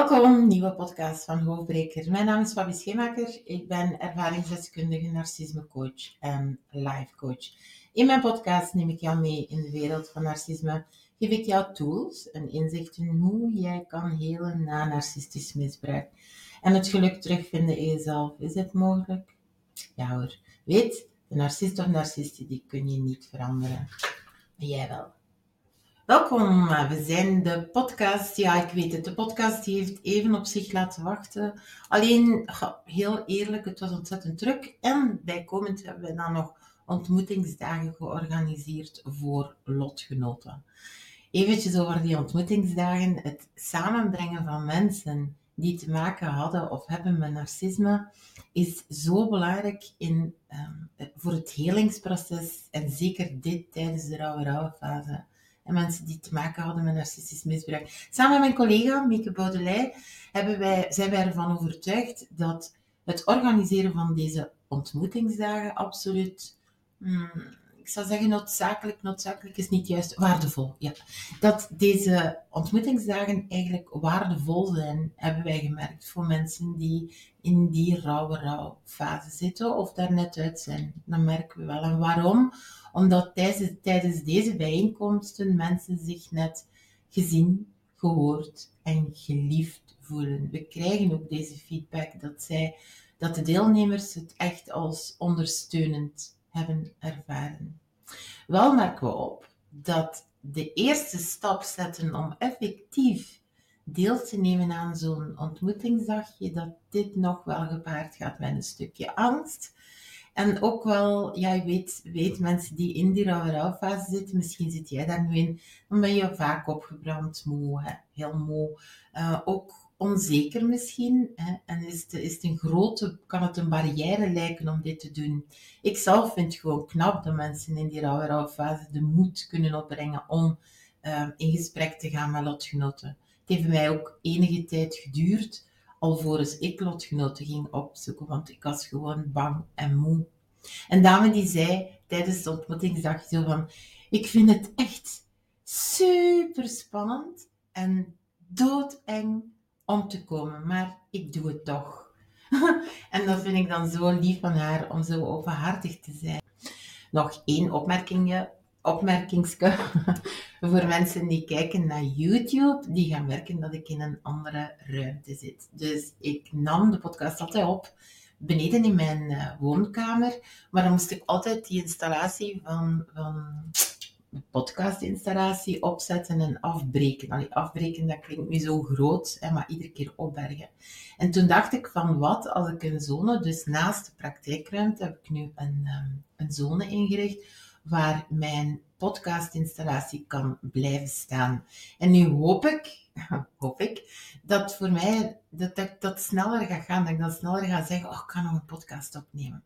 Welkom, nieuwe podcast van Hoofdbreker. Mijn naam is Fabi Schemaker. Ik ben ervaringsdeskundige, narcismecoach en life coach. In mijn podcast neem ik jou mee in de wereld van narcisme. Geef ik jou tools en inzichten hoe jij kan helen na narcistisch misbruik. En het geluk terugvinden in jezelf. Is het mogelijk? Ja hoor. Weet, de narcist of narcisten, die kun je niet veranderen. Maar jij wel. Welkom, we zijn de podcast. Ja, ik weet het, de podcast die heeft even op zich laten wachten. Alleen, heel eerlijk, het was ontzettend druk. En bijkomend hebben we dan nog ontmoetingsdagen georganiseerd voor lotgenoten. Eventjes over die ontmoetingsdagen. Het samenbrengen van mensen die te maken hadden of hebben met narcisme is zo belangrijk voor het helingsproces. En zeker dit tijdens de rouwe-fase. En mensen die te maken hadden met narcistisch misbruik. Samen met mijn collega Mieke Baudelij zijn wij ervan overtuigd dat het organiseren van deze ontmoetingsdagen absoluut, ik zou zeggen noodzakelijk is niet juist, waardevol. Ja. Dat deze ontmoetingsdagen eigenlijk waardevol zijn, hebben wij gemerkt voor mensen die in die rouwfase zitten of daar net uit zijn. Dat merken we wel. En waarom? Omdat tijdens deze bijeenkomsten mensen zich net gezien, gehoord en geliefd voelen. We krijgen ook deze feedback dat de deelnemers het echt als ondersteunend hebben ervaren. Wel merken we op dat de eerste stap zetten om effectief deel te nemen aan zo'n ontmoetingsdagje, dat dit nog wel gepaard gaat met een stukje angst. En ook wel, ja, je weet mensen die in die rouwfase zitten, misschien zit jij daar nu in, dan ben je vaak opgebrand, moe, hè? Heel moe. Ook onzeker misschien. Hè? En kan het een barrière lijken om dit te doen. Ik zelf vind het gewoon knap dat mensen in die rouwfase de moed kunnen opbrengen om in gesprek te gaan met lotgenoten. Het heeft mij ook enige tijd geduurd, alvorens ik lotgenoten ging opzoeken, want ik was gewoon bang en moe. Een dame die zei tijdens de ontmoetingsdag zo van, ik vind het echt super spannend en doodeng om te komen, maar ik doe het toch. En dat vind ik dan zo lief van haar, om zo openhartig te zijn. Nog één opmerkingske voor mensen die kijken naar YouTube, die gaan merken dat ik in een andere ruimte zit. Dus ik nam de podcast altijd op beneden in mijn woonkamer, maar dan moest ik altijd die installatie van de podcastinstallatie opzetten en afbreken. Afbreken, dat klinkt nu zo groot, maar iedere keer opbergen. En toen dacht ik van, wat als ik een zone, dus naast de praktijkruimte heb ik nu een zone ingericht, waar mijn podcastinstallatie kan blijven staan. En nu hoop ik dat voor mij dat sneller gaat gaan, dat ik dan sneller ga zeggen, ik kan nog een podcast opnemen.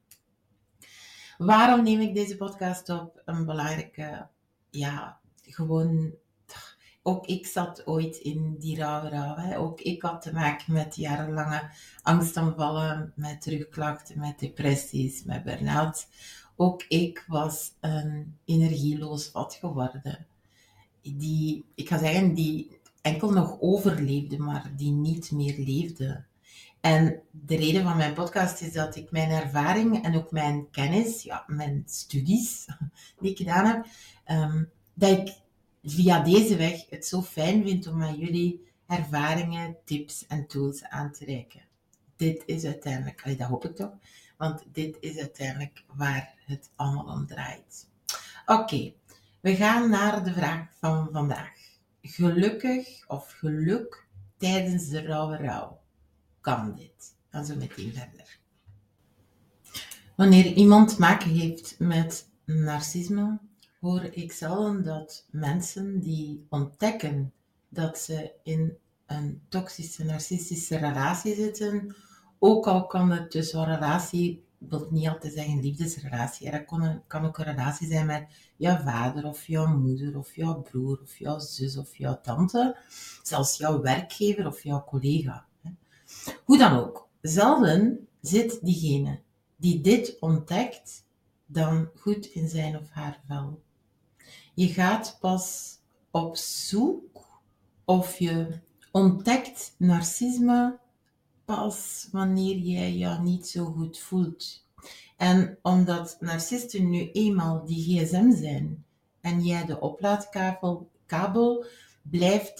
Waarom neem ik deze podcast op? Een belangrijke, gewoon, ook ik zat ooit in die rouwe. Ook ik had te maken met jarenlange angstaanvallen, met terugklachten, met depressies, met burn-out. Ook ik was een energieloos vat geworden. Die enkel nog overleefde, maar die niet meer leefde. En de reden van mijn podcast is dat ik mijn ervaring en ook mijn kennis, mijn studies die ik gedaan heb, dat ik via deze weg het zo fijn vind om met jullie ervaringen, tips en tools aan te reiken. Dit is uiteindelijk, dat hoop ik toch, want dit is uiteindelijk waar het allemaal om draait. Oké, we gaan naar de vraag van vandaag. Gelukkig of geluk tijdens de rouw. Kan dit? Dan zo meteen verder. Wanneer iemand te maken heeft met narcisme, hoor ik zelden dat mensen die ontdekken dat ze in een toxische, narcistische relatie zitten, ook al kan het dus een relatie, wil niet altijd zeggen liefdesrelatie, dat kan ook een relatie zijn met jouw vader of jouw moeder of jouw broer of jouw zus of jouw tante, zelfs jouw werkgever of jouw collega. Hoe dan ook, zelden zit diegene die dit ontdekt dan goed in zijn of haar vel. Je gaat pas op zoek of je ontdekt narcisme pas wanneer jij je niet zo goed voelt. En omdat narcisten nu eenmaal die gsm zijn en jij de oplaadkabel, blijft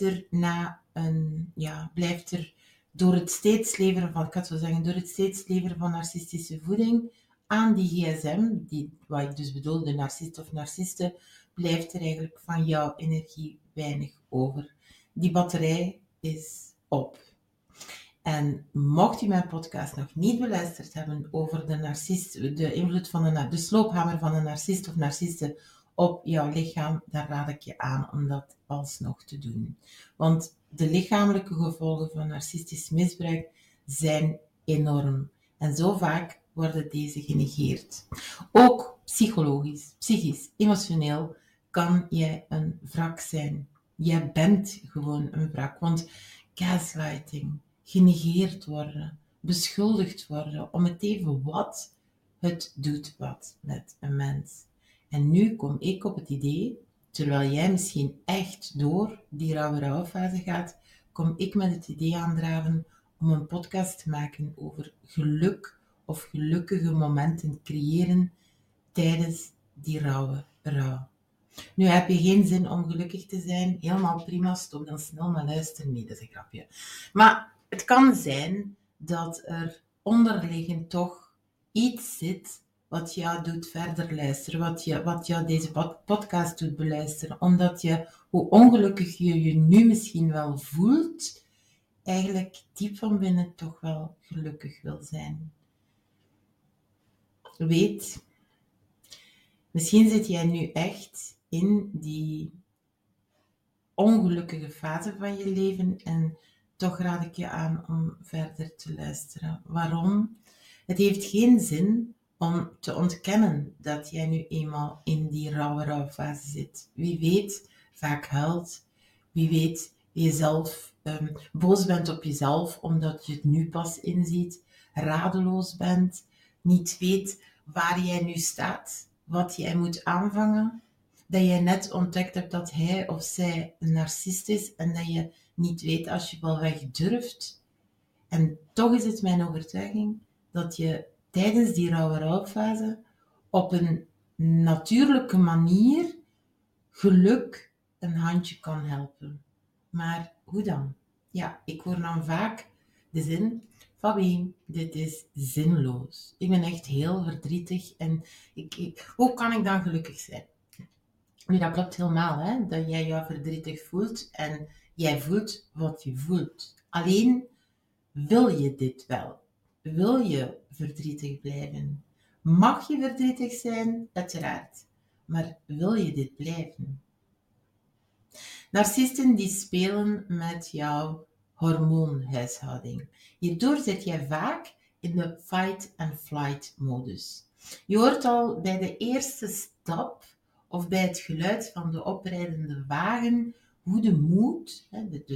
er door het steeds leveren van narcistische voeding aan die gsm, wat ik dus bedoel, de narcist of narciste, blijft er eigenlijk van jouw energie weinig over. Die batterij is op. En mocht je mijn podcast nog niet beluisterd hebben over de invloed van de sloophamer van een narcist of narciste op jouw lichaam, dan raad ik je aan om dat alsnog te doen. Want de lichamelijke gevolgen van narcistisch misbruik zijn enorm. En zo vaak worden deze genegeerd. Ook psychisch, emotioneel kan jij een wrak zijn. Jij bent gewoon een wrak. Want gaslighting, genegeerd worden, beschuldigd worden, om het even wat, het doet wat met een mens. En nu kom ik op het idee, terwijl jij misschien echt door die rauwe rouwfase gaat, kom ik met het idee aandraven om een podcast te maken over geluk of gelukkige momenten creëren tijdens die rauwe rouw. Nu heb je geen zin om gelukkig te zijn, helemaal prima, stop dan snel maar luisteren. Nee, dat is een grapje. Maar het kan zijn dat er onderliggend toch iets zit wat jou doet verder luisteren, wat jou deze podcast doet beluisteren, omdat je, hoe ongelukkig je je nu misschien wel voelt, eigenlijk diep van binnen toch wel gelukkig wil zijn. Weet, misschien zit jij nu echt in die ongelukkige fase van je leven en toch raad ik je aan om verder te luisteren. Waarom? Het heeft geen zin om te ontkennen dat jij nu eenmaal in die rauwe rouwfase zit. Wie weet, vaak huilt. Wie weet, jezelf boos bent op jezelf omdat je het nu pas inziet. Radeloos bent. Niet weet waar jij nu staat. Wat jij moet aanvangen. Dat je net ontdekt hebt dat hij of zij een narcist is en dat je niet weet als je wel weg durft. En toch is het mijn overtuiging dat je tijdens die rauwe rouwfase op een natuurlijke manier geluk een handje kan helpen. Maar hoe dan? Ja, ik hoor dan vaak de zin: Fabi, dit is zinloos. Ik ben echt heel verdrietig en hoe kan ik dan gelukkig zijn? Nu, dat klopt helemaal, hè? Dat jij jou verdrietig voelt en jij voelt wat je voelt. Alleen, wil je dit wel? Wil je verdrietig blijven? Mag je verdrietig zijn? Uiteraard. Maar wil je dit blijven? Narcisten die spelen met jouw hormoonhuishouding. Hierdoor zit jij vaak in de fight-and-flight modus. Je hoort al bij de eerste stap of bij het geluid van de oprijdende wagen hoe de moed,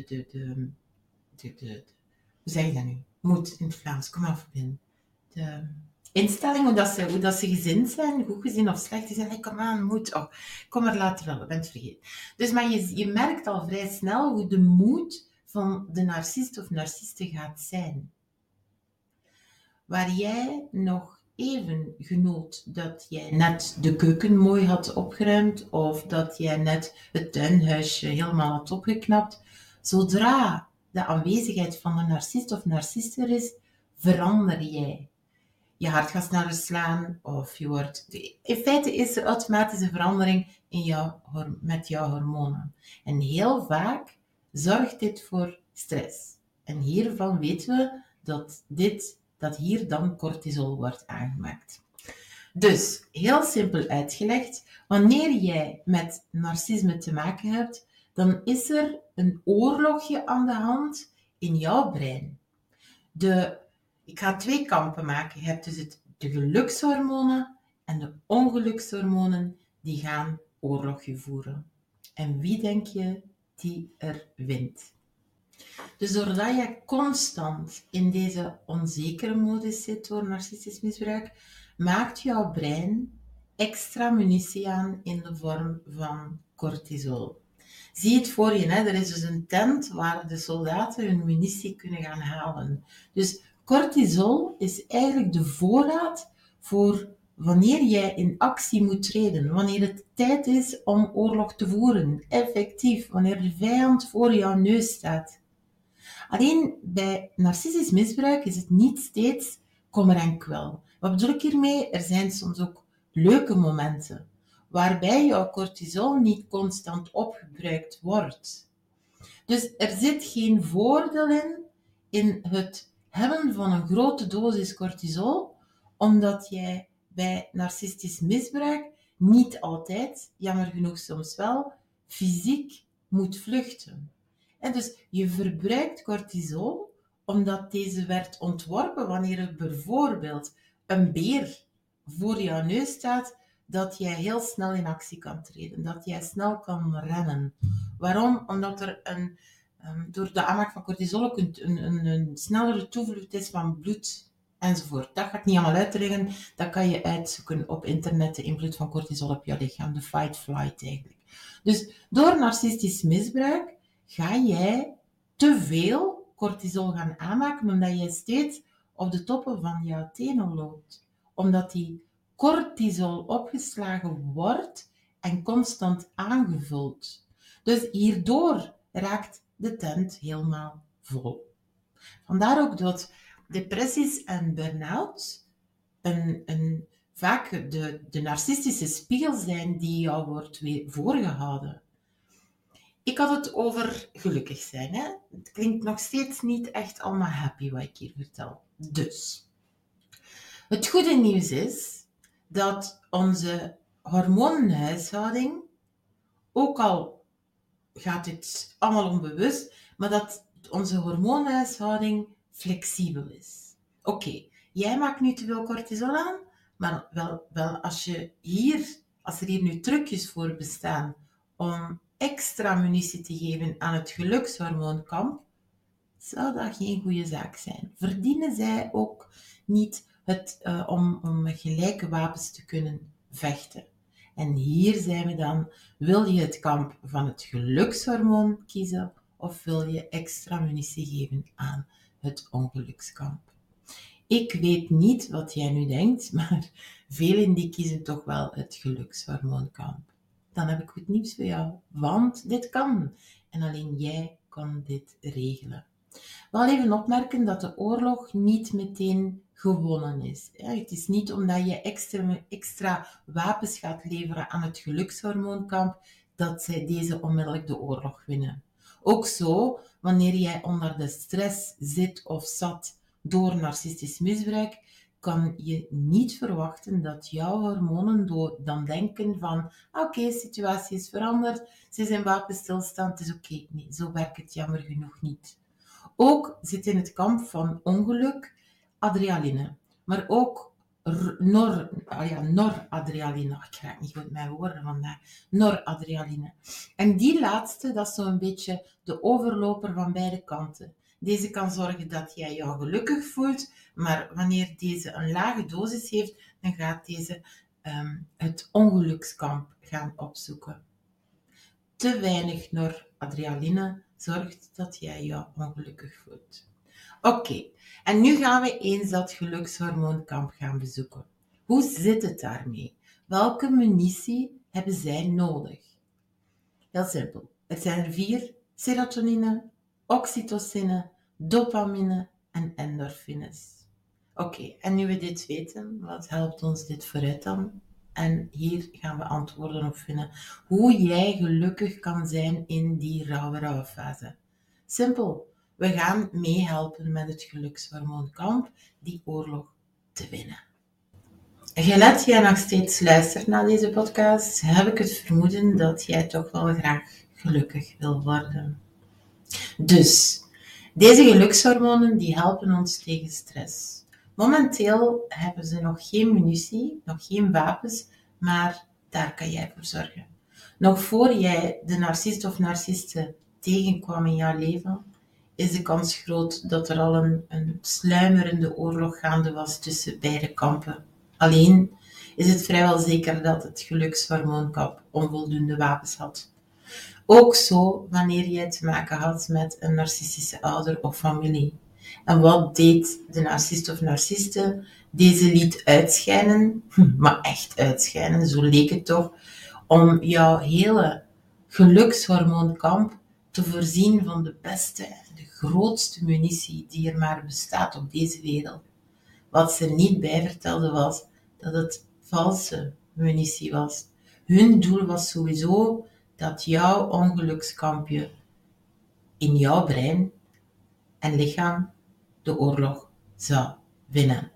hoe zeg je dat nu? Moed in het Vlaams, kom af binnen. De instelling, hoe dat ze gezind zijn, goed gezien of slecht gezien. Hey, kom aan, moed. Oh, kom er later wel, ik ben het vergeten. Dus, maar je merkt al vrij snel hoe de moed van de narcist of narciste gaat zijn. Waar jij nog even genoot dat jij net de keuken mooi had opgeruimd of dat jij net het tuinhuisje helemaal had opgeknapt, zodra de aanwezigheid van een narcist of narciste er is, verander jij. Je hart gaat sneller slaan of je wordt... In feite is er automatische verandering met jouw hormonen. En heel vaak zorgt dit voor stress. En hiervan weten we dat hier dan cortisol wordt aangemaakt. Dus, heel simpel uitgelegd, wanneer jij met narcisme te maken hebt, dan is er een oorlogje aan de hand in jouw brein. Ik ga 2 kampen maken. Je hebt dus de gelukshormonen en de ongelukshormonen die gaan oorlogje voeren. En wie denk je die er wint? Dus doordat je constant in deze onzekere modus zit door narcistisch misbruik, maakt jouw brein extra munitie aan in de vorm van cortisol. Zie het voor je, hè? Er is dus een tent waar de soldaten hun munitie kunnen gaan halen. Dus cortisol is eigenlijk de voorraad voor wanneer jij in actie moet treden, wanneer het tijd is om oorlog te voeren, effectief, wanneer de vijand voor jouw neus staat. Alleen bij narcistisch misbruik is het niet steeds kommer en kwel. Wat bedoel ik hiermee? Er zijn soms ook leuke momenten, waarbij jouw cortisol niet constant opgebruikt wordt. Dus er zit geen voordeel in het hebben van een grote dosis cortisol, omdat jij bij narcistisch misbruik niet altijd, jammer genoeg soms wel, fysiek moet vluchten. En dus je verbruikt cortisol omdat deze werd ontworpen wanneer er bijvoorbeeld een beer voor jouw neus staat, dat jij heel snel in actie kan treden, dat jij snel kan rennen. Waarom? Omdat er door de aanmaak van cortisol ook een snellere toevloed is van bloed enzovoort. Dat ga ik niet allemaal uitleggen, dat kan je uitzoeken op internet, de invloed van cortisol op jouw lichaam, de fight-flight eigenlijk. Dus door narcistisch misbruik ga jij te veel cortisol gaan aanmaken, omdat jij steeds op de toppen van jouw tenen loopt. Omdat die cortisol opgeslagen wordt en constant aangevuld. Dus hierdoor raakt de tent helemaal vol. Vandaar ook dat depressies en burn-out vaak de narcistische spiegel zijn die jou wordt weer voorgehouden. Ik had het over gelukkig zijn. Hè? Het klinkt nog steeds niet echt allemaal happy wat ik hier vertel. Dus, het goede nieuws is dat onze hormonenhuishouding, ook al gaat dit allemaal onbewust, maar dat onze hormonenhuishouding flexibel is. Oké, jij maakt nu te veel cortisol aan, maar wel als er hier nu trucjes voor bestaan om extra munitie te geven aan het gelukshormoonkamp, zou dat geen goede zaak zijn. Verdienen zij ook niet om met gelijke wapens te kunnen vechten? En hier zijn we dan. Wil je het kamp van het gelukshormoon kiezen of wil je extra munitie geven aan het ongelukskamp? Ik weet niet wat jij nu denkt, maar velen die kiezen toch wel het gelukshormoonkamp. Dan heb ik goed nieuws voor jou, want dit kan. En alleen jij kan dit regelen. Wel even opmerken dat de oorlog niet meteen gewonnen is. Het is niet omdat je extra wapens gaat leveren aan het gelukshormoonkamp dat zij deze onmiddellijk de oorlog winnen. Ook zo, wanneer jij onder de stress zit of zat door narcistisch misbruik, kan je niet verwachten dat jouw hormonen dan denken van oké, situatie is veranderd, ze is in wapenstilstand, het is oké. Nee, zo werkt het jammer genoeg niet. Ook zit in het kamp van ongeluk adrenaline, maar ook noradrenaline. Ik krijg niet goed mijn woorden vandaag. Noradrenaline. En die laatste, dat is zo'n beetje de overloper van beide kanten. Deze kan zorgen dat jij jou gelukkig voelt, maar wanneer deze een lage dosis heeft, dan gaat deze het ongelukskamp gaan opzoeken. Te weinig noradrenaline zorgt dat jij je ongelukkig voelt. Oké, en nu gaan we eens dat gelukshormoonkamp gaan bezoeken. Hoe zit het daarmee? Welke munitie hebben zij nodig? Heel simpel. Het zijn er 4: serotonine, oxytocine, dopamine en endorfines. Oké, en nu we dit weten, wat helpt ons dit vooruit dan? En hier gaan we antwoorden op vinden. Hoe jij gelukkig kan zijn in die rauwe fase. Simpel. We gaan meehelpen met het gelukshormoonkamp die oorlog te winnen. Gelet jij nog steeds luistert naar deze podcast, heb ik het vermoeden dat jij toch wel graag gelukkig wil worden. Dus, deze gelukshormonen die helpen ons tegen stress. Momenteel hebben ze nog geen munitie, nog geen wapens, maar daar kan jij voor zorgen. Nog voor jij de narcist of narciste tegenkwam in jouw leven, is de kans groot dat er al een sluimerende oorlog gaande was tussen beide kampen. Alleen is het vrijwel zeker dat het gelukshormoonkamp onvoldoende wapens had. Ook zo wanneer jij te maken had met een narcistische ouder of familie. En wat deed de narcist of narciste? Deze liet uitschijnen, maar echt uitschijnen, zo leek het toch, om jouw hele gelukshormoonkamp te voorzien van de beste en de grootste munitie die er maar bestaat op deze wereld. Wat ze niet bij vertelde was dat het valse munitie was. Hun doel was sowieso dat jouw ongelukskampje in jouw brein en lichaam de oorlog zou winnen.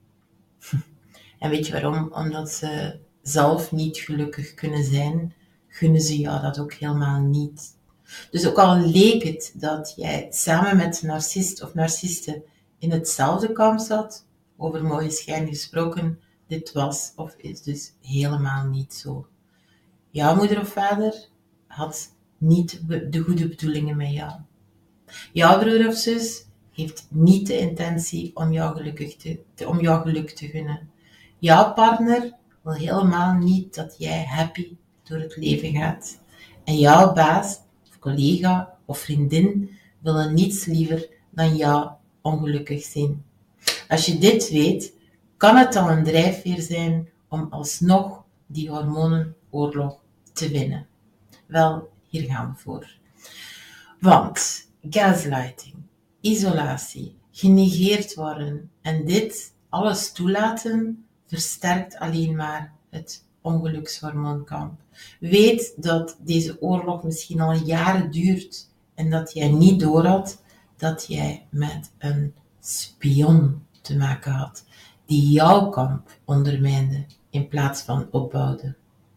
En weet je waarom? Omdat ze zelf niet gelukkig kunnen zijn, gunnen ze jou dat ook helemaal niet. Dus ook al leek het dat jij samen met een narcist of narciste in hetzelfde kamp zat, over mooie schijn gesproken, dit was of is dus helemaal niet zo. Jouw moeder of vader had niet de goede bedoelingen met jou. Jouw broer of zus heeft niet de intentie om jouw geluk te gunnen. Jouw partner wil helemaal niet dat jij happy door het leven gaat. En jouw baas, of collega of vriendin willen niets liever dan jou ongelukkig zien. Als je dit weet, kan het al een drijfveer zijn om alsnog die hormonenoorlog te winnen. Wel, hier gaan we voor. Want gaslighting, isolatie, genegeerd worden en dit alles toelaten, versterkt alleen maar het ongelukshormoonkamp. Weet dat deze oorlog misschien al jaren duurt en dat jij niet doorhad dat jij met een spion te maken had die jouw kamp ondermijnde in plaats van opbouwde.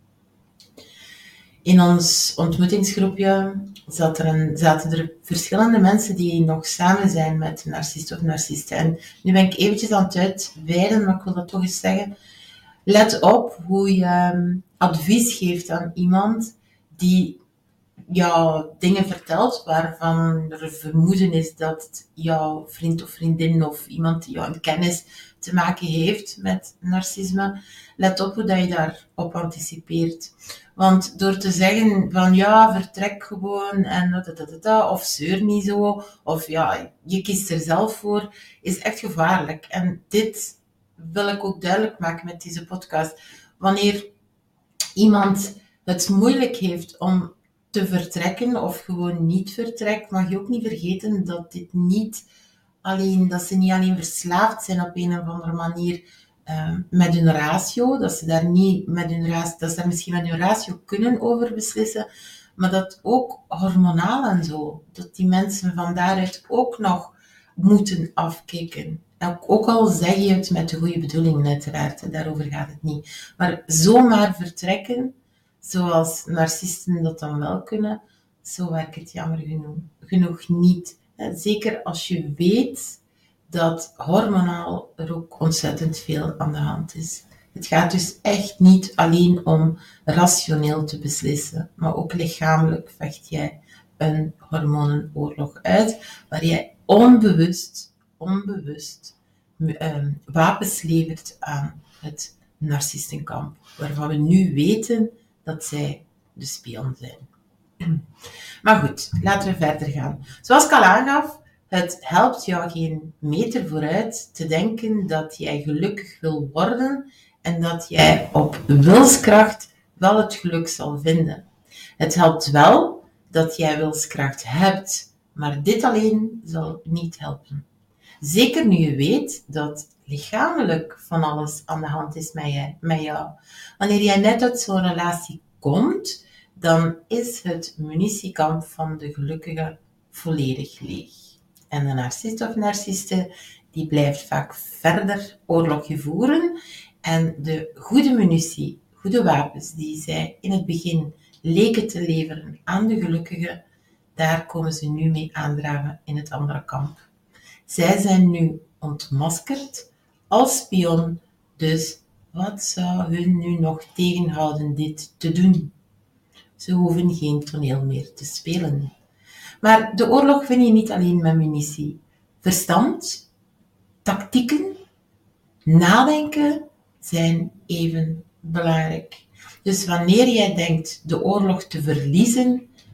In ons ontmoetingsgroepje zaten er verschillende mensen die nog samen zijn met een narcist of narciste. En nu ben ik eventjes aan het uitweiden, maar ik wil dat toch eens zeggen. Let op hoe je advies geeft aan iemand die jou dingen vertelt waarvan er vermoeden is dat het jouw vriend of vriendin of iemand die jou in kennis te maken heeft met narcisme. Let op hoe dat je daarop anticipeert. Want door te zeggen van ja, vertrek gewoon en of zeur niet zo, of ja, je kiest er zelf voor, is echt gevaarlijk. En dit wil ik ook duidelijk maken met deze podcast. Wanneer iemand het moeilijk heeft om te vertrekken of gewoon niet vertrekt, mag je ook niet vergeten dat dat ze niet alleen verslaafd zijn op een of andere manier met hun ratio, dat ze daar misschien met hun ratio kunnen over beslissen, maar dat ook hormonaal en zo, dat die mensen van daaruit ook nog moeten afkicken. Ook al zeg je het met de goede bedoelingen uiteraard, daarover gaat het niet. Maar zomaar vertrekken, zoals narcisten dat dan wel kunnen, zo werkt het jammer genoeg niet. Zeker als je weet dat hormonaal er ook ontzettend veel aan de hand is. Het gaat dus echt niet alleen om rationeel te beslissen, maar ook lichamelijk vecht jij een hormonenoorlog uit, waar jij onbewust wapens levert aan het narcistenkamp, waarvan we nu weten dat zij de spion zijn. Maar goed, laten we verder gaan. Zoals ik al aangaf, het helpt jou geen meter vooruit te denken dat jij gelukkig wil worden en dat jij op wilskracht wel het geluk zal vinden. Het helpt wel dat jij wilskracht hebt, maar dit alleen zal niet helpen. Zeker nu je weet dat lichamelijk van alles aan de hand is met jou. Wanneer jij net uit zo'n relatie komt, dan is het munitiekamp van de gelukkige volledig leeg. En de narcist of narciste, die blijft vaak verder oorlogje voeren. En de goede munitie, goede wapens die zij in het begin leken te leveren aan de gelukkige, daar komen ze nu mee aandragen in het andere kamp. Zij zijn nu ontmaskerd als spion, dus wat zou hun nu nog tegenhouden dit te doen? Ze hoeven geen toneel meer te spelen. Maar de oorlog win je niet alleen met munitie. Verstand, tactieken, nadenken zijn even belangrijk. Dus wanneer jij denkt de oorlog te verliezen,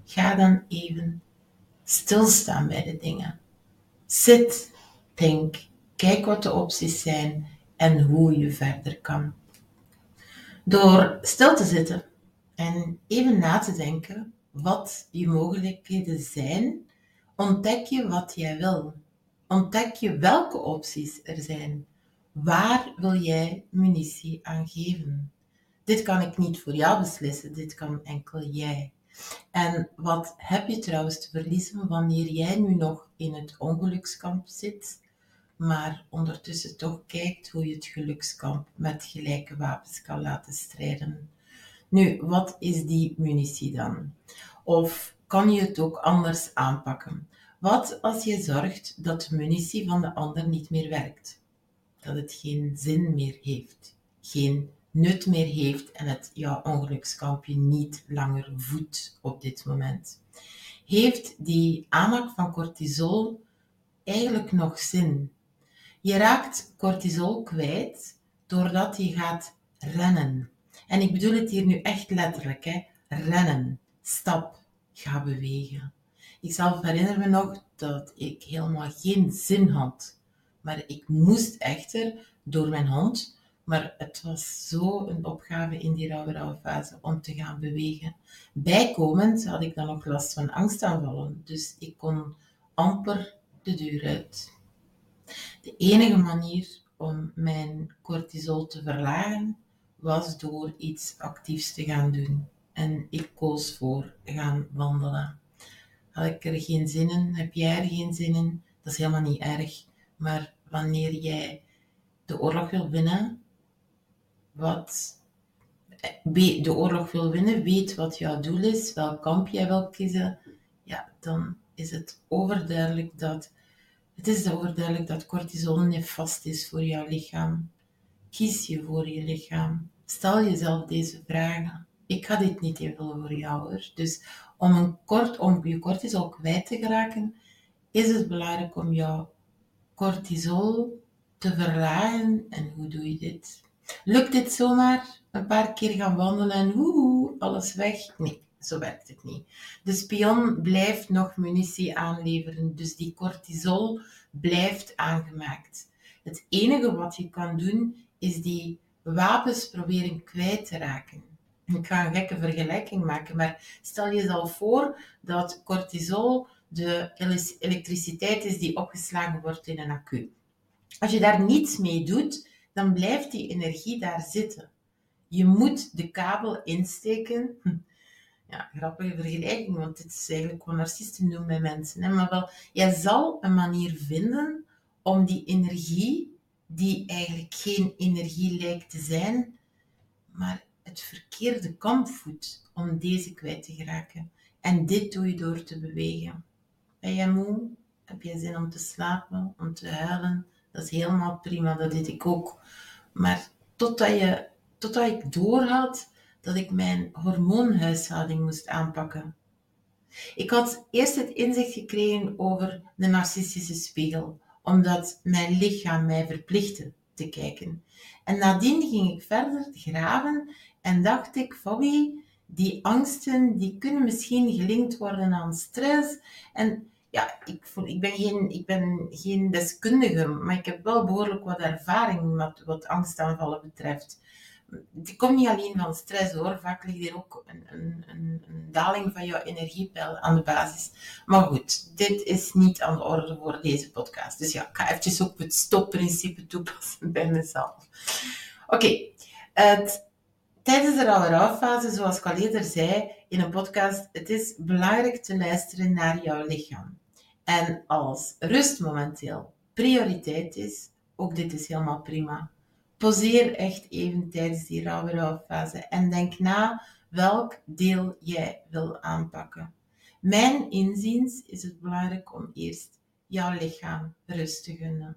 ga dan even stilstaan bij de dingen. Zit, denk, kijk wat de opties zijn en hoe je verder kan. Door stil te zitten en even na te denken wat je mogelijkheden zijn, ontdek je wat jij wil. Ontdek je welke opties er zijn. Waar wil jij munitie aan geven? Dit kan ik niet voor jou beslissen, dit kan enkel jij. En wat heb je trouwens te verliezen wanneer jij nu nog in het ongelukskamp zit, maar ondertussen toch kijkt hoe je het gelukskamp met gelijke wapens kan laten strijden? Nu, wat is die munitie dan? Of kan je het ook anders aanpakken? Wat als je zorgt dat de munitie van de ander niet meer werkt? Dat het geen zin meer heeft, geen nut meer heeft en het jouw ongelukskampje niet langer voedt op dit moment. Heeft die aanmaak van cortisol eigenlijk nog zin? Je raakt cortisol kwijt doordat je gaat rennen. En ik bedoel het hier nu echt letterlijk, hè? Rennen, stap, ga bewegen. Ik zelf herinner me nog dat ik helemaal geen zin had. Maar ik moest echter door mijn hond. Maar het was zo een opgave in die rouwfase om te gaan bewegen. Bijkomend had ik dan nog last van angstaanvallen. Dus ik kon amper de deur uit. De enige manier om mijn cortisol te verlagen was door iets actiefs te gaan doen. En ik koos voor gaan wandelen. Had ik er geen zin in? Heb jij er geen zin in? Dat is helemaal niet erg. Maar wanneer jij de oorlog wil winnen, weet wat jouw doel is, welk kamp jij wil kiezen, ja, dan is het overduidelijk dat cortisol nefast is voor jouw lichaam. Kies je voor je lichaam. Stel jezelf deze vragen. Ik ga dit niet invullen voor jou hoor. Dus om je cortisol kwijt te geraken, is het belangrijk om jouw cortisol te verlagen. En hoe doe je dit? Lukt dit zomaar? Een paar keer gaan wandelen en alles weg? Nee, zo werkt het niet. De spion blijft nog munitie aanleveren, dus die cortisol blijft aangemaakt. Het enige wat je kan doen, is die wapens proberen kwijt te raken. Ik ga een gekke vergelijking maken, maar stel jezelf voor dat cortisol de elektriciteit is die opgeslagen wordt in een accu. Als je daar niets mee doet, dan blijft die energie daar zitten. Je moet de kabel insteken. Ja, grappige vergelijking, want dit is eigenlijk wat narcisten doen bij mensen. Hè? Maar wel, jij zal een manier vinden om die energie, die eigenlijk geen energie lijkt te zijn, maar het verkeerde kamp voedt, om deze kwijt te geraken. En dit doe je door te bewegen. Ben je moe? Heb je zin om te slapen, om te huilen? Dat is helemaal prima, dat deed ik ook. Maar totdat ik doorhad dat ik mijn hormoonhuishouding moest aanpakken. Ik had eerst het inzicht gekregen over de narcistische spiegel, omdat mijn lichaam mij verplichtte te kijken. En nadien ging ik verder geen en dacht ik, Fabi, die angsten die kunnen misschien gelinkt worden aan stress. En ja, ik ben geen deskundige, maar ik heb wel behoorlijk wat ervaring wat angstaanvallen betreft. Het komt niet alleen van stress hoor, vaak ligt er ook een daling van jouw energiepeil aan de basis. Maar goed, dit is niet aan de orde voor deze podcast. Dus ja, ik ga eventjes ook het stopprincipe toepassen bij mezelf. Oké, tijdens de rouwfase, zoals ik al eerder zei in een podcast, het is belangrijk te luisteren naar jouw lichaam. En als rust momenteel prioriteit is, ook dit is helemaal prima. Poseer echt even tijdens die rouwfase en denk na welk deel jij wil aanpakken. Mijn inziens is het belangrijk om eerst jouw lichaam rust te gunnen.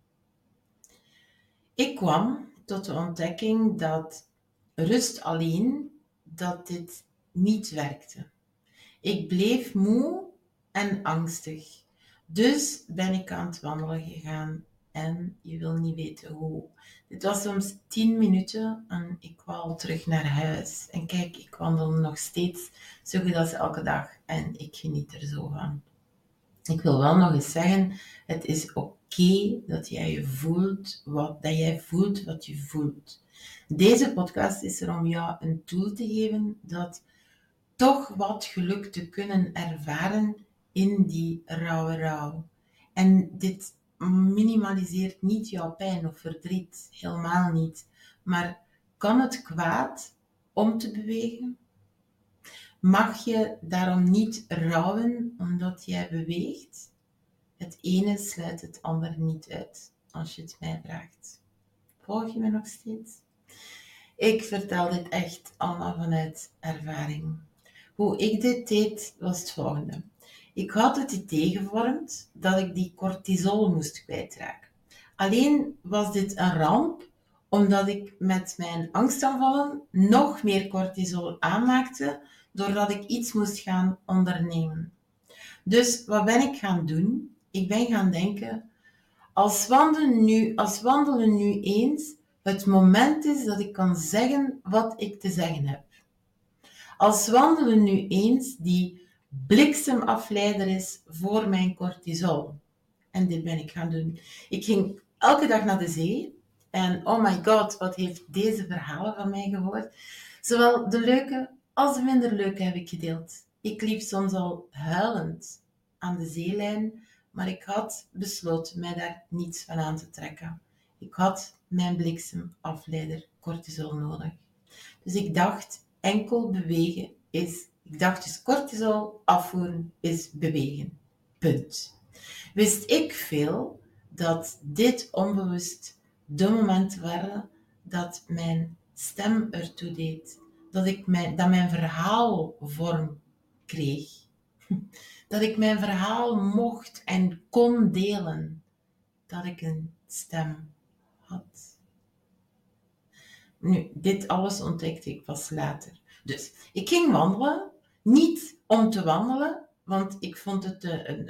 Ik kwam tot de ontdekking dat rust alleen, dat dit niet werkte. Ik bleef moe en angstig. Dus ben ik aan het wandelen gegaan. en je wil niet weten hoe. Dit was soms 10 minuten en ik wou terug naar huis. En kijk, ik wandel nog steeds zo goed als elke dag en ik geniet er zo van. Ik wil wel nog eens zeggen, het is oké dat jij voelt wat je voelt. Deze podcast is er om jou een tool te geven dat toch wat geluk te kunnen ervaren in die rauwe rouw. En dit minimaliseert niet jouw pijn of verdriet, helemaal niet. Maar kan het kwaad om te bewegen? Mag je daarom niet rouwen omdat jij beweegt? Het ene sluit het ander niet uit, als je het mij vraagt. Volg je me nog steeds? Ik vertel dit echt allemaal vanuit ervaring. Hoe ik dit deed, was het volgende. Ik had het idee gevormd dat ik die cortisol moest kwijtraken. Alleen was dit een ramp, omdat ik met mijn angstaanvallen nog meer cortisol aanmaakte, doordat ik iets moest gaan ondernemen. Dus wat ben ik gaan doen? Ik ben gaan denken, als wandelen nu eens het moment is dat ik kan zeggen wat ik te zeggen heb. Als wandelen nu eens die bliksemafleider is voor mijn cortisol. En dit ben ik gaan doen. Ik ging elke dag naar de zee. En oh my god, wat heeft deze verhalen van mij gehoord. Zowel de leuke als de minder leuke heb ik gedeeld. Ik liep soms al huilend aan de zeelijn, maar ik had besloten mij daar niets van aan te trekken. Ik had mijn bliksemafleider cortisol nodig. Dus ik dacht, enkel bewegen is... Ik dacht dus cortisol afvoeren is bewegen. Punt. Wist ik veel dat dit onbewust de momenten waren dat mijn stem ertoe deed. Dat mijn verhaal vorm kreeg. Dat ik mijn verhaal mocht en kon delen. Dat ik een stem had. Nu, dit alles ontdekte ik pas later. Dus, ik ging wandelen. Niet om te wandelen, want ik vond het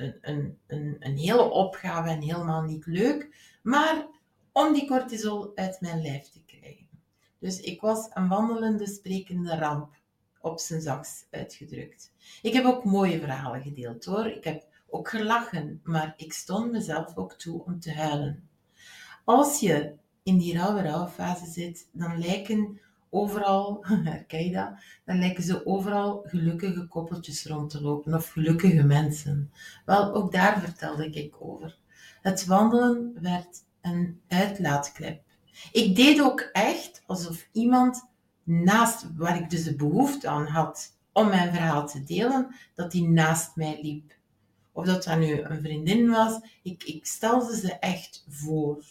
een hele opgave en helemaal niet leuk. Maar om die cortisol uit mijn lijf te krijgen. Dus ik was een wandelende, sprekende ramp. Op zijn zachts uitgedrukt. Ik heb ook mooie verhalen gedeeld hoor. Ik heb ook gelachen, maar ik stond mezelf ook toe om te huilen. Als je in die rauwe rouwfase zit, dan lijken overal, herken je dat? Dan lijken ze overal gelukkige koppeltjes rond te lopen of gelukkige mensen. Wel, ook daar vertelde ik over. Het wandelen werd een uitlaatklep. Ik deed ook echt alsof iemand naast, waar ik dus de behoefte aan had om mijn verhaal te delen, dat die naast mij liep. Of dat nu een vriendin was, ik stelde ze echt voor.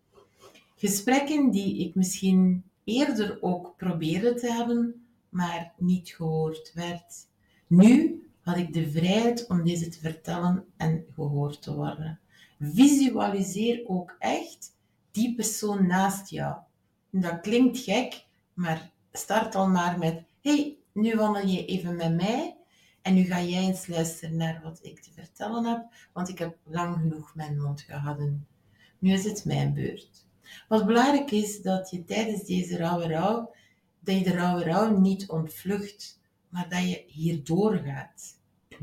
Gesprekken die ik misschien eerder ook probeerde te hebben, maar niet gehoord werd. Nu had ik de vrijheid om deze te vertellen en gehoord te worden. Visualiseer ook echt die persoon naast jou. Dat klinkt gek, maar start al maar met: hey, nu wandel je even met mij en nu ga jij eens luisteren naar wat ik te vertellen heb, want ik heb lang genoeg mijn mond gehouden. Nu is het mijn beurt. Wat belangrijk is, dat je tijdens deze rauwe rouw, dat je de rauwe rouw niet ontvlucht, maar dat je hierdoor gaat.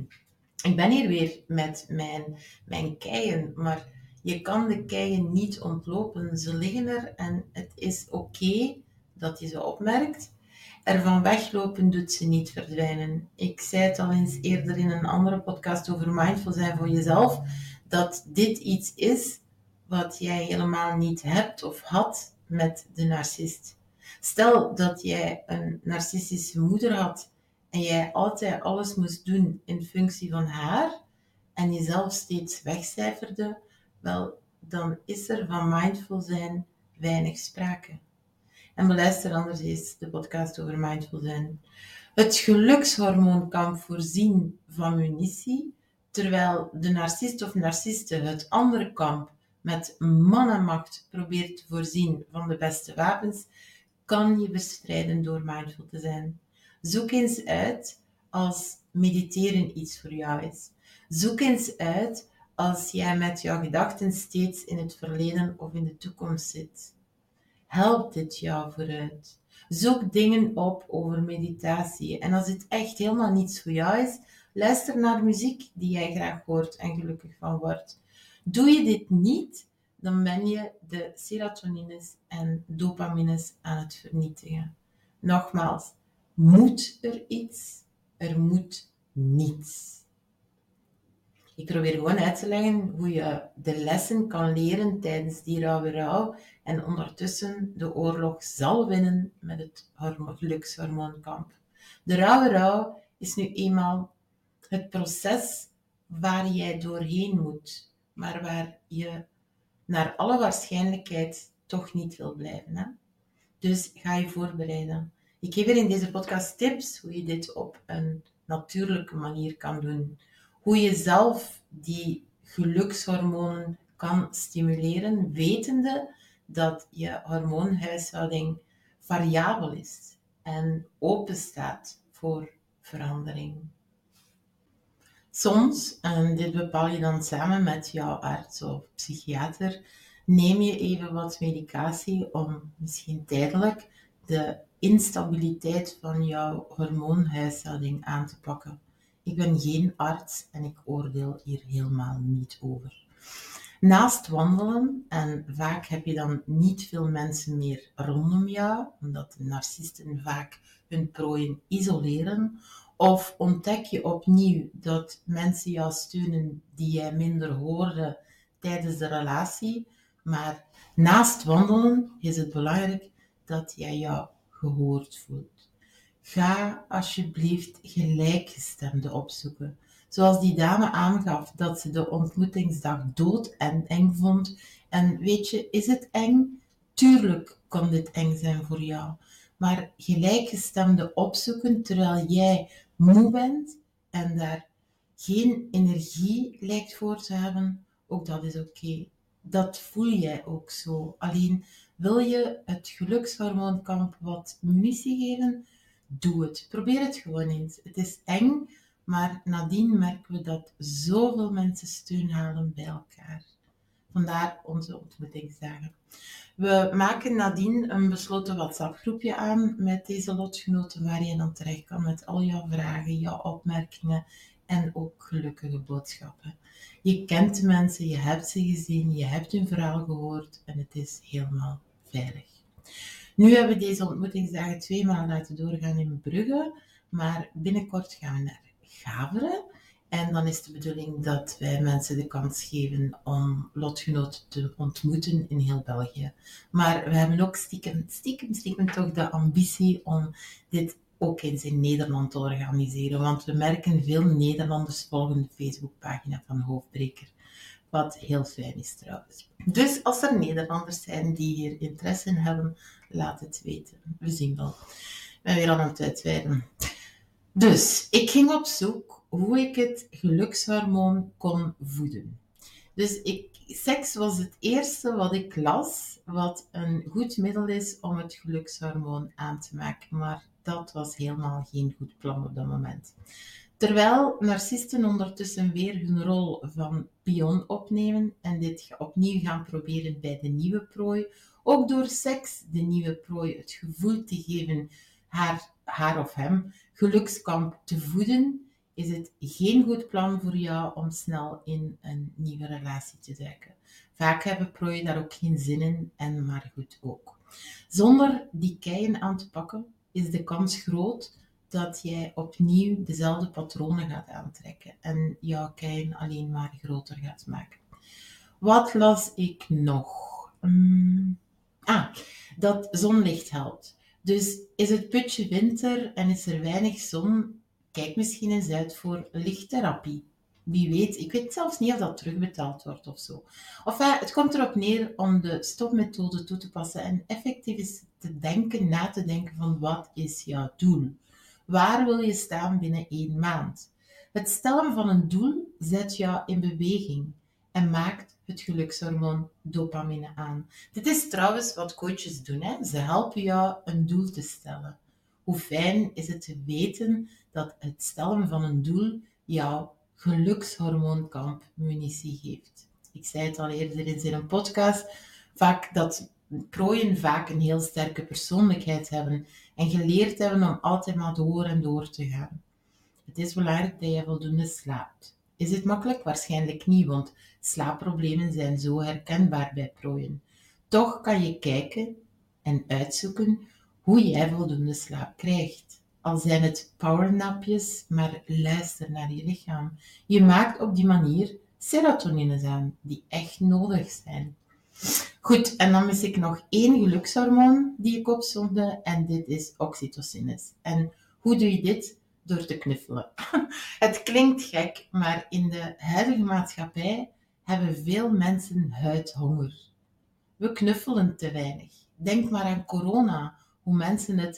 Ik ben hier weer met mijn keien, maar je kan de keien niet ontlopen. Ze liggen er en het is oké dat je ze opmerkt. Ervan weglopen doet ze niet verdwijnen. Ik zei het al eens eerder in een andere podcast over mindful zijn voor jezelf, dat dit iets is wat jij helemaal niet hebt of had met de narcist. Stel dat jij een narcistische moeder had en jij altijd alles moest doen in functie van haar en jezelf steeds wegcijferde, wel, dan is er van mindful zijn weinig sprake. En beluister anders eens de podcast over mindful zijn. Het gelukshormoon kan voorzien van munitie, terwijl de narcist of narciste het andere kamp met mannenmacht probeert te voorzien van de beste wapens, kan je bestrijden door mindful te zijn. Zoek eens uit als mediteren iets voor jou is. Zoek eens uit als jij met jouw gedachten steeds in het verleden of in de toekomst zit? Helpt dit jou vooruit? Zoek dingen op over meditatie. En als het echt helemaal niets voor jou is, luister naar muziek die jij graag hoort en gelukkig van wordt. Doe je dit niet, dan ben je de serotonines en dopamines aan het vernietigen. Nogmaals, moet er iets? Er moet niets. Ik probeer gewoon uit te leggen hoe je de lessen kan leren tijdens die rauwe rouw en ondertussen de oorlog zal winnen met het gelukshormoonkamp. De rauwe rouw is nu eenmaal het proces waar jij doorheen moet, maar waar je naar alle waarschijnlijkheid toch niet wil blijven. Hè? Dus ga je voorbereiden. Ik geef er in deze podcast tips hoe je dit op een natuurlijke manier kan doen. Hoe je zelf die gelukshormonen kan stimuleren, wetende dat je hormoonhuishouding variabel is en open staat voor verandering. Soms, en dit bepaal je dan samen met jouw arts of psychiater, neem je even wat medicatie om misschien tijdelijk de instabiliteit van jouw hormoonhuishouding aan te pakken. Ik ben geen arts en ik oordeel hier helemaal niet over. Naast wandelen, en vaak heb je dan niet veel mensen meer rondom jou, omdat de narcisten vaak hun prooien isoleren, of ontdek je opnieuw dat mensen jou steunen die jij minder hoorde tijdens de relatie. Maar naast wandelen is het belangrijk dat jij jou gehoord voelt. Ga alsjeblieft gelijkgestemden opzoeken. Zoals die dame aangaf dat ze de ontmoetingsdag dood en eng vond. En weet je, is het eng? Tuurlijk kan dit eng zijn voor jou. Maar gelijkgestemden opzoeken terwijl jij moe bent en daar geen energie lijkt voor te hebben, ook dat is oké. Dat voel jij ook zo. Alleen wil je het gelukshormoonkamp wat munitie geven? Doe het. Probeer het gewoon eens. Het is eng, maar nadien merken we dat zoveel mensen steun halen bij elkaar. Vandaar onze ontmoetingsdagen. We maken nadien een besloten WhatsApp-groepje aan met deze lotgenoten waar je dan terecht kan met al jouw vragen, jouw opmerkingen en ook gelukkige boodschappen. Je kent de mensen, je hebt ze gezien, je hebt hun verhaal gehoord en het is helemaal veilig. Nu hebben we deze ontmoetingsdagen 2 maal laten doorgaan in Brugge, maar binnenkort gaan we naar Gaveren. En dan is de bedoeling dat wij mensen de kans geven om lotgenoten te ontmoeten in heel België. Maar we hebben ook stiekem toch de ambitie om dit ook eens in Nederland te organiseren. Want we merken veel Nederlanders volgen de Facebookpagina van Hoofdbreker. Wat heel fijn is trouwens. Dus als er Nederlanders zijn die hier interesse in hebben, laat het weten. We zien wel. Ik ben weer aan het uitweiden. Dus ik ging op zoek hoe ik het gelukshormoon kon voeden. Dus seks was het eerste wat ik las, wat een goed middel is om het gelukshormoon aan te maken. Maar dat was helemaal geen goed plan op dat moment. Terwijl narcisten ondertussen weer hun rol van pion opnemen en dit opnieuw gaan proberen bij de nieuwe prooi, ook door seks de nieuwe prooi het gevoel te geven haar of hem gelukskamp te voeden, is het geen goed plan voor jou om snel in een nieuwe relatie te duiken. Vaak hebben prooien daar ook geen zin in en maar goed ook. Zonder die keien aan te pakken is de kans groot dat jij opnieuw dezelfde patronen gaat aantrekken en jouw keien alleen maar groter gaat maken. Wat las ik nog? Dat zonlicht helpt. Dus is het putje winter en is er weinig zon, kijk misschien eens uit voor lichttherapie. Wie weet, ik weet zelfs niet of dat terugbetaald wordt of zo. Het komt erop neer om de stopmethode toe te passen en effectief eens na te denken van wat is jouw doel? Waar wil je staan binnen 1 maand? Het stellen van een doel zet jou in beweging en maakt het gelukshormoon dopamine aan. Dit is trouwens wat coaches doen. Hè? Ze helpen jou een doel te stellen. Hoe fijn is het te weten dat het stellen van een doel jou gelukshormoonkampmunitie geeft. Ik zei het al eerder in zijn podcast, dat prooien vaak een heel sterke persoonlijkheid hebben en geleerd hebben om altijd maar door en door te gaan. Het is belangrijk dat je voldoende slaapt. Is het makkelijk? Waarschijnlijk niet, want slaapproblemen zijn zo herkenbaar bij prooien. Toch kan je kijken en uitzoeken hoe jij voldoende slaap krijgt. Al zijn het powernapjes, maar luister naar je lichaam. Je maakt op die manier serotonines aan, die echt nodig zijn. Goed, en dan mis ik nog 1 gelukshormoon die ik opzonde, en dit is oxytocine. En hoe doe je dit? Door te knuffelen. Het klinkt gek, maar in de huidige maatschappij hebben veel mensen huidhonger. We knuffelen te weinig. Denk maar aan corona, hoe mensen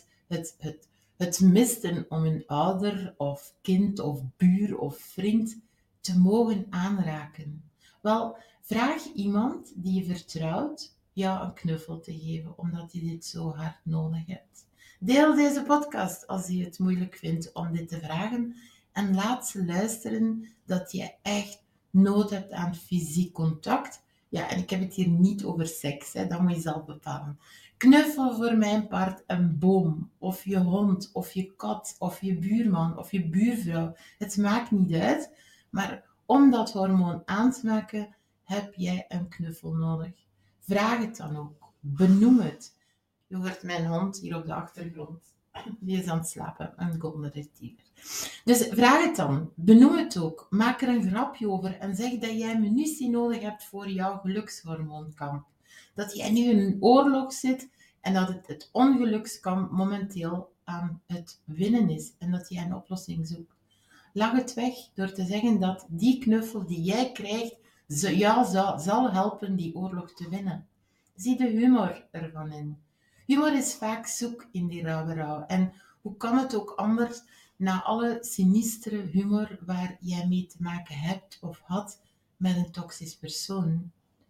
het misten om hun ouder of kind of buur of vriend te mogen aanraken. Wel, vraag iemand die je vertrouwt jou een knuffel te geven, omdat je dit zo hard nodig hebt. Deel deze podcast als je het moeilijk vindt om dit te vragen en laat ze luisteren dat je echt nood hebt aan fysiek contact. Ja, en ik heb het hier niet over seks, dat moet je zelf bepalen. Knuffel voor mijn part een boom, of je hond, of je kat, of je buurman, of je buurvrouw. Het maakt niet uit, maar om dat hormoon aan te maken, heb jij een knuffel nodig. Vraag het dan ook. Benoem het. Je hoort mijn hond hier op de achtergrond. Die is aan het slapen, een golden retriever. Dus vraag het dan. Benoem het ook. Maak er een grapje over en zeg dat jij munitie nodig hebt voor jouw gelukshormoonkamp. Dat jij nu in een oorlog zit en dat het ongelukskamp momenteel aan het winnen is en dat jij een oplossing zoekt. Lach het weg door te zeggen dat die knuffel die jij krijgt jou zal helpen die oorlog te winnen. Zie de humor ervan in. Humor is vaak zoek in die rauwe rouw. En hoe kan het ook anders na alle sinistere humor waar jij mee te maken hebt of had met een toxisch persoon?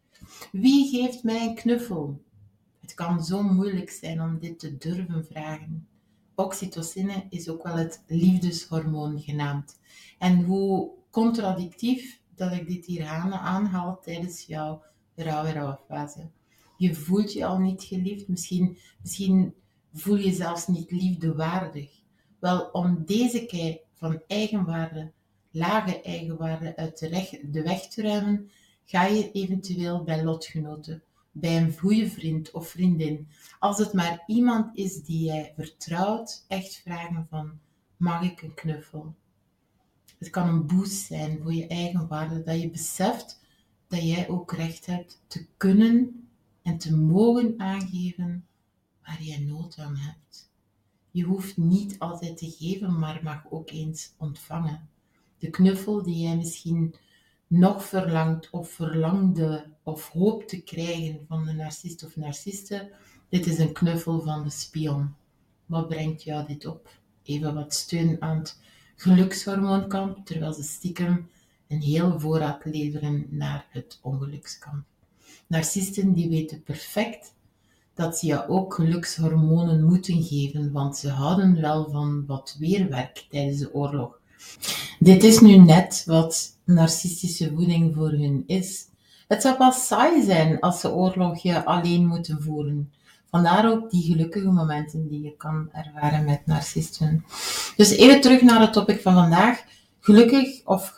Wie geeft mij een knuffel? Het kan zo moeilijk zijn om dit te durven vragen. Oxytocine is ook wel het liefdeshormoon genaamd. En hoe contradictief dat ik dit hier aanhaal tijdens jouw rauwe fase. Je voelt je al niet geliefd, misschien voel je zelfs niet liefdewaardig. Wel, om deze kei van eigenwaarde, lage eigenwaarde uit de weg te ruimen, ga je eventueel bij lotgenoten, bij een goede vriend of vriendin, als het maar iemand is die jij vertrouwt, echt vragen van, mag ik een knuffel? Het kan een boost zijn voor je eigenwaarde, dat je beseft dat jij ook recht hebt te kunnen en te mogen aangeven waar jij nood aan hebt. Je hoeft niet altijd te geven, maar mag ook eens ontvangen. De knuffel die jij misschien nog verlangt of verlangde of hoopt te krijgen van de narcist of narciste, dit is een knuffel van de spion. Wat brengt jou dit op? Even wat steun aan het gelukshormoonkamp, terwijl ze stiekem een hele voorraad leveren naar het ongelukskamp. Narcisten die weten perfect dat ze jou ook gelukshormonen moeten geven, want ze houden wel van wat weerwerk tijdens de oorlog. Dit is nu net wat narcistische voeding voor hun is. Het zou wel saai zijn als ze oorlog alleen moeten voeren. Vandaar ook die gelukkige momenten die je kan ervaren met narcisten. Dus even terug naar het topic van vandaag. Gelukkig of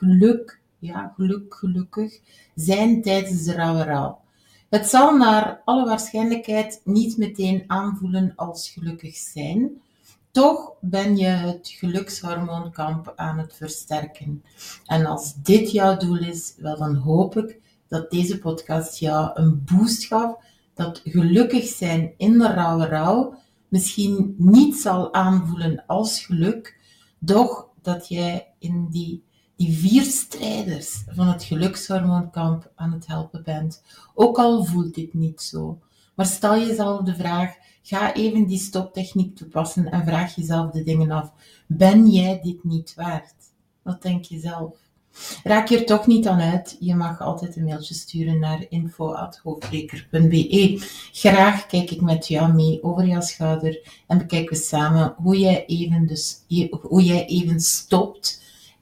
gelukkig zijn tijdens de rauwe rouw. Het zal naar alle waarschijnlijkheid niet meteen aanvoelen als gelukkig zijn. Toch ben je het gelukshormoonkamp aan het versterken. En als dit jouw doel is, wel dan hoop ik dat deze podcast jou een boost gaf, dat gelukkig zijn in de rauwe rouw misschien niet zal aanvoelen als geluk, doch dat jij in die 4 strijders van het gelukshormoonkamp aan het helpen bent. Ook al voelt dit niet zo. Maar stel jezelf de vraag, ga even die stoptechniek toepassen en vraag jezelf de dingen af. Ben jij dit niet waard? Wat denk je zelf? Raak je er toch niet aan uit? Je mag altijd een mailtje sturen naar info@hoofdbreker.be. Graag kijk ik met jou mee over jouw schouder en bekijken we samen hoe jij even stopt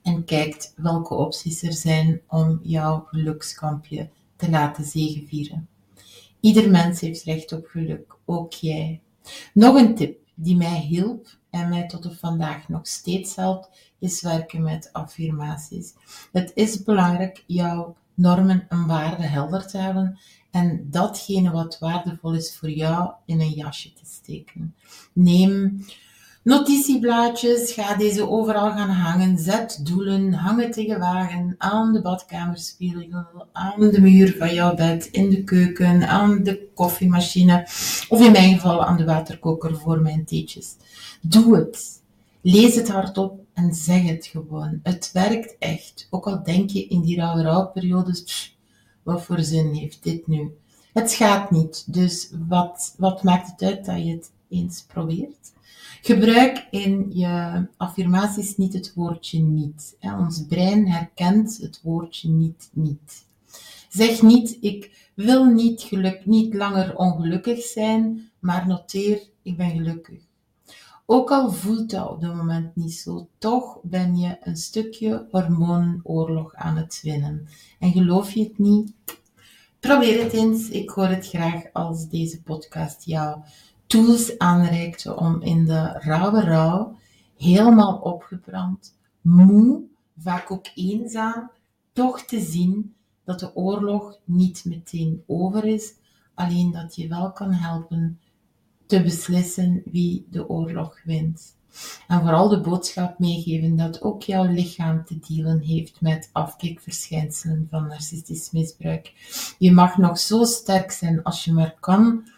en kijkt welke opties er zijn om jouw gelukskampje te laten zegevieren. Ieder mens heeft recht op geluk, ook jij. Nog een tip die mij hielp en mij tot op vandaag nog steeds helpt, is werken met affirmaties. Het is belangrijk jouw normen en waarden helder te hebben en datgene wat waardevol is voor jou in een jasje te steken. Neem notitieblaadjes, ga deze overal gaan hangen, zet doelen, hang het in je wagen, aan de badkamerspiegel, aan de muur van jouw bed, in de keuken, aan de koffiemachine, of in mijn geval aan de waterkoker voor mijn theetjes. Doe het. Lees het hardop en zeg het gewoon. Het werkt echt. Ook al denk je in die rouwperiodes, wat voor zin heeft dit nu? Het gaat niet, dus wat maakt het uit dat je het eens probeert? Gebruik in je affirmaties niet het woordje niet. Ons brein herkent het woordje niet. Zeg niet, ik wil niet langer ongelukkig zijn, maar noteer, ik ben gelukkig. Ook al voelt dat op dit moment niet zo, toch ben je een stukje hormoonenoorlog aan het winnen. En geloof je het niet? Probeer het eens. Ik hoor het graag als deze podcast jou tools aanreikte om in de rauwe rouw, helemaal opgebrand, moe, vaak ook eenzaam, toch te zien dat de oorlog niet meteen over is, alleen dat je wel kan helpen te beslissen wie de oorlog wint. En vooral de boodschap meegeven dat ook jouw lichaam te dealen heeft met afkikverschijnselen van narcistisch misbruik. Je mag nog zo sterk zijn als je maar kan.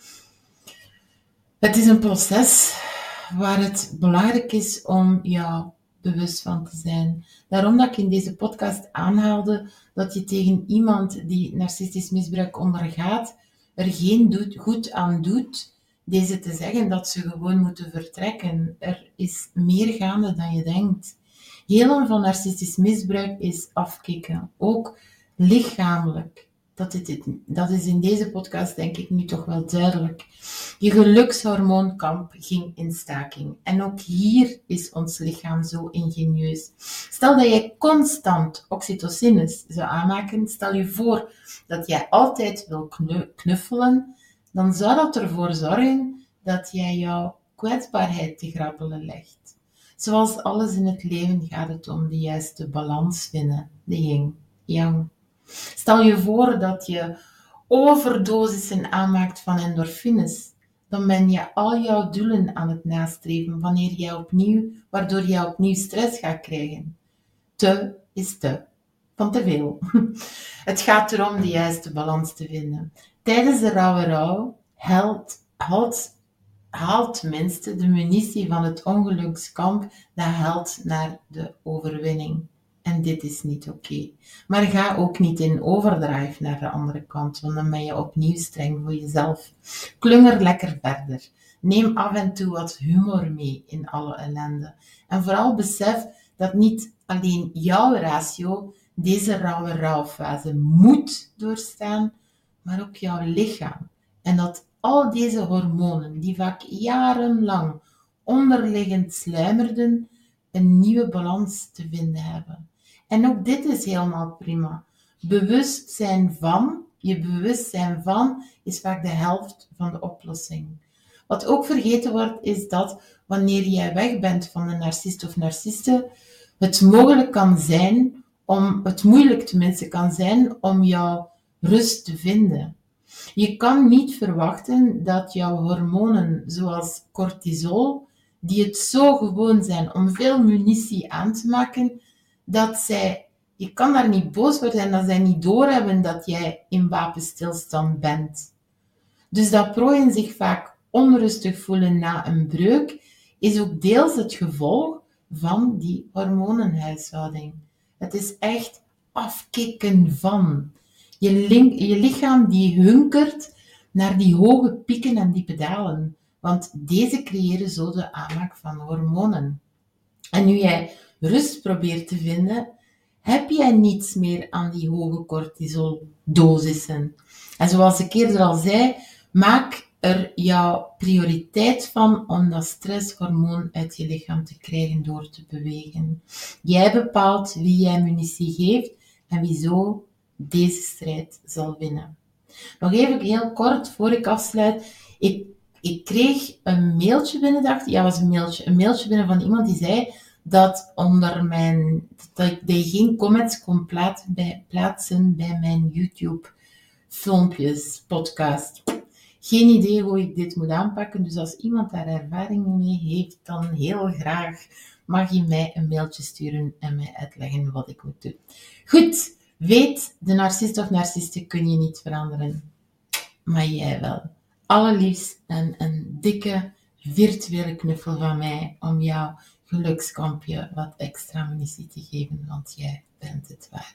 Het is een proces waar het belangrijk is om jou bewust van te zijn. Daarom dat ik in deze podcast aanhaalde dat je tegen iemand die narcistisch misbruik ondergaat, er geen goed aan doet deze te zeggen dat ze gewoon moeten vertrekken. Er is meer gaande dan je denkt. Helen van narcistisch misbruik is afkicken, ook lichamelijk. Dat is in deze podcast denk ik nu toch wel duidelijk. Je gelukshormoonkamp ging in staking. En ook hier is ons lichaam zo ingenieus. Stel dat jij constant oxytocines zou aanmaken, stel je voor dat jij altijd wil knuffelen, dan zou dat ervoor zorgen dat jij jouw kwetsbaarheid te grappelen legt. Zoals alles in het leven gaat het om de juiste balans vinden, de yin-yang. Stel je voor dat je overdosissen aanmaakt van endorfines, dan ben je al jouw doelen aan het nastreven waardoor jij opnieuw stress gaat krijgen. Te is te, van te veel. Het gaat erom de juiste balans te vinden. Tijdens de rauwe rouw haalt tenminste de munitie van het ongelukskamp dat held naar de overwinning. En dit is niet oké. Maar ga ook niet in overdrive naar de andere kant, want dan ben je opnieuw streng voor jezelf. Klunger lekker verder. Neem af en toe wat humor mee in alle ellende. En vooral besef dat niet alleen jouw ratio deze rauwe rouwfase moet doorstaan, maar ook jouw lichaam. En dat al deze hormonen, die vaak jarenlang onderliggend sluimerden, een nieuwe balans te vinden hebben. En ook dit is helemaal prima. Je bewustzijn van is vaak de helft van de oplossing. Wat ook vergeten wordt, is dat wanneer jij weg bent van de narcist of narciste, het moeilijk kan zijn om jouw rust te vinden. Je kan niet verwachten dat jouw hormonen, zoals cortisol, die het zo gewoon zijn om veel munitie aan te maken, je kan daar niet boos voor zijn dat zij niet doorhebben dat jij in wapenstilstand bent. Dus dat prooien zich vaak onrustig voelen na een breuk, is ook deels het gevolg van die hormonenhuishouding. Het is echt afkicken van. Je lichaam die hunkert naar die hoge pieken en diepe dalen, want deze creëren zo de aanmaak van hormonen. En nu jij rust probeert te vinden, heb jij niets meer aan die hoge cortisoldosissen. En zoals ik eerder al zei, maak er jouw prioriteit van om dat stresshormoon uit je lichaam te krijgen door te bewegen. Jij bepaalt wie jij munitie geeft en wie zo deze strijd zal winnen. Nog even heel kort, voor ik afsluit. Ik kreeg een mailtje binnen, een mailtje binnen van iemand die zei dat dat je geen comments kon plaatsen bij mijn YouTube filmpjes, podcast. Geen idee hoe ik dit moet aanpakken, dus als iemand daar ervaring mee heeft, dan heel graag mag je mij een mailtje sturen en mij uitleggen wat ik moet doen. Goed, weet, de narcist of narciste kun je niet veranderen, maar jij wel. Allerliefst een dikke virtuele knuffel van mij om jouw gelukskampje wat extra munitie te geven, want jij bent het waard.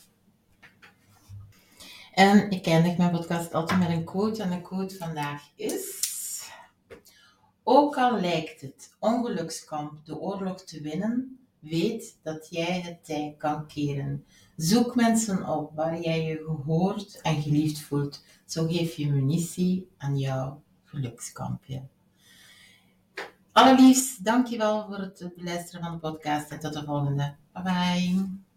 En ik eindig mijn podcast altijd met een quote. En de quote vandaag is: ook al lijkt het ongelukskamp de oorlog te winnen, weet dat jij het tij kan keren. Zoek mensen op waar jij je gehoord en geliefd voelt. Zo geef je munitie aan jouw gelukskampje. Allerliefst, dankjewel voor het beluisteren van de podcast en tot de volgende. Bye bye.